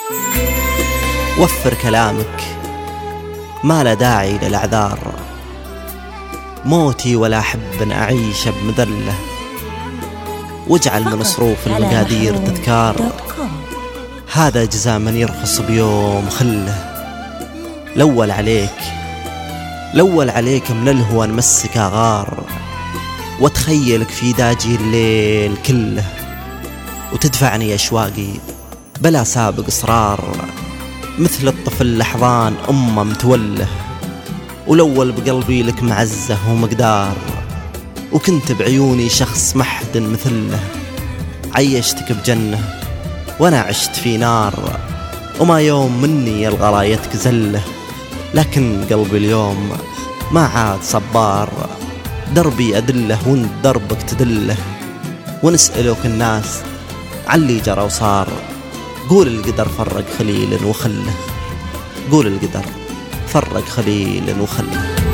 وفر كلامك، ما لا داعي للأعذار. موتي ولا أحب أن أعيش بمذلة، واجعل من صروف المقادير تذكار. هذا جزاء من يرخص بيوم خله. الأول عليك من الهوى نمسك أغار، وتخيلك في داجي الليل كله، وتدفعني أشواقي بلا سابق إصرار، مثل الطفل لحظان أمه متوله. والأول بقلبي لك معزة ومقدار، وكنت بعيوني شخص محد مثله. عيشتك بجنة وأنا عشت في نار، وما يوم مني يلغى رايتك زله. لكن قلبي اليوم ما عاد صبار، دربي أدله وانت دربك تدله. ونسألك الناس علي جرى وصار، قول القدر فرق خليل وخله. قول القدر فرق خليل وخله.